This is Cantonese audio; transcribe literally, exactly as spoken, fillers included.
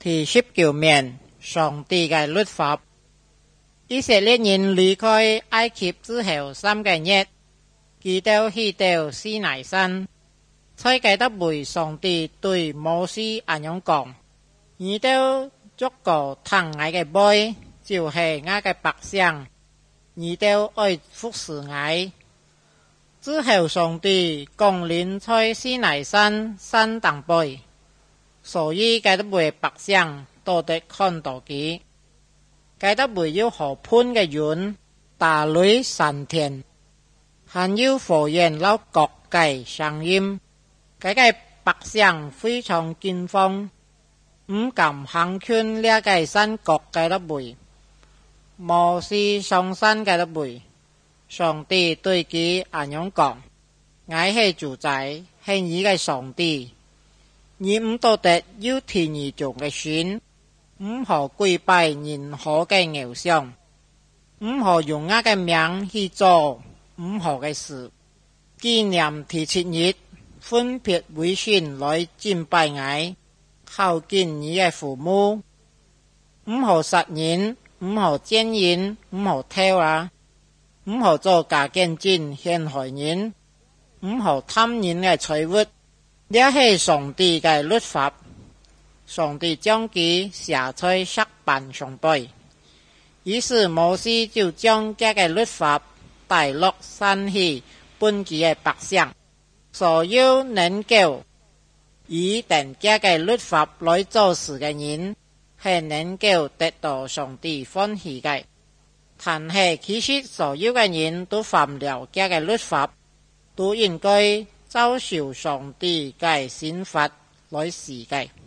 第十九面，上帝嘅律法。以色列人离开埃及之后三个月，佢哋去到西奈山，在嗰度为上帝对摩西咁样讲：，你哋逐個疼我嘅妹，就是我嘅百姓，你哋愛服侍我。之後上帝降臨在西奈山山頂背，所以嗰度為百姓都得看到佢。嗰度會有河畔嘅雲，大雷閃電，還有火焰撈各界聲音。嗰個百姓非常驚慌，唔敢行近呢個山角嗰度位。摩西上山嗰度位，上帝對佢咁樣講：，我係主宰，係你嘅上帝，你唔到得有天而做嘅選。唔好跪拜任何嘅偶像，唔好用我嘅名去做唔好嘅事。紀念第七日，分別為聖來敬拜我，孝敬你嘅父母。唔好殺人，唔好奸人，唔好偷啊，唔好做假見證陷害人，唔好貪人嘅財物。呢係上帝嘅律法。上帝將佢寫在石板上背，於是摩西就將這個律法帶落山去本佢嘅百姓，所有能夠以定這個律法來做事嘅人，係能夠得到上帝歡喜嘅。但係其實所有嘅人都犯了這個律法，都應該遭受上帝嘅刑罰來死嘅。